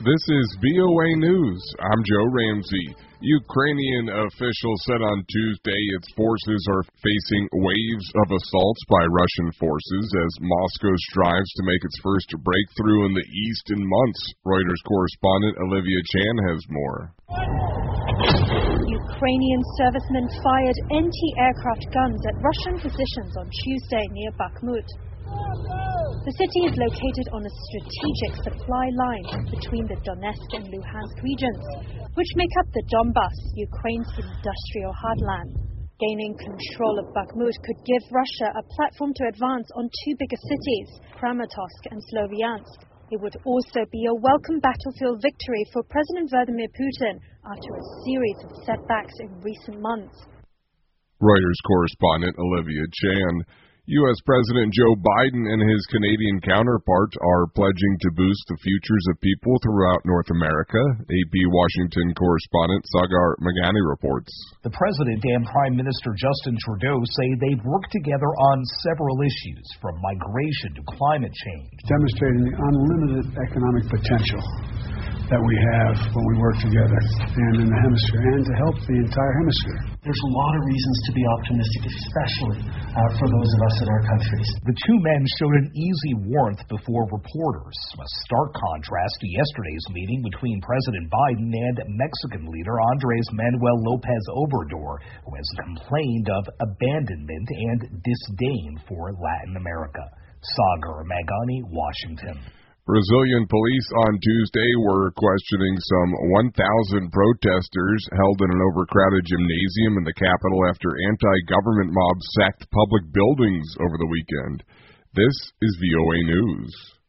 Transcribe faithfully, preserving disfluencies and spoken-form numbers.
This is V O A News. I'm Joe Ramsey. Ukrainian officials said on Tuesday its forces are facing waves of assaults by Russian forces as Moscow strives to make its first breakthrough in the east in months. Reuters correspondent Olivia Chan has more. Ukrainian servicemen fired anti-aircraft guns at Russian positions on Tuesday near Bakhmut. The city is located on a strategic supply line between the Donetsk and Luhansk regions, which make up the Donbas, Ukraine's industrial heartland. Gaining control of Bakhmut could give Russia a platform to advance on two bigger cities, Kramatorsk and Sloviansk. It would also be a welcome battlefield victory for President Vladimir Putin after a series of setbacks in recent months. Reuters correspondent Olivia Chan. U S President Joe Biden and his Canadian counterpart are pledging to boost the futures of people throughout North America. A P Washington correspondent Sagar Magani reports. The President and Prime Minister Justin Trudeau say they've worked together on several issues, from migration to climate change. Demonstrating the unlimited economic potential that we have when we work together and in the hemisphere, and to help the entire hemisphere. There's a lot of reasons to be optimistic, especially uh, for those of us in our countries. The two men showed an easy warmth before reporters, a stark contrast to yesterday's meeting between President Biden and Mexican leader Andres Manuel Lopez Obrador, who has complained of abandonment and disdain for Latin America. Sagar Magani, Washington. Brazilian police on Tuesday were questioning some one thousand protesters held in an overcrowded gymnasium in the capital after anti-government mobs sacked public buildings over the weekend. This is V O A News.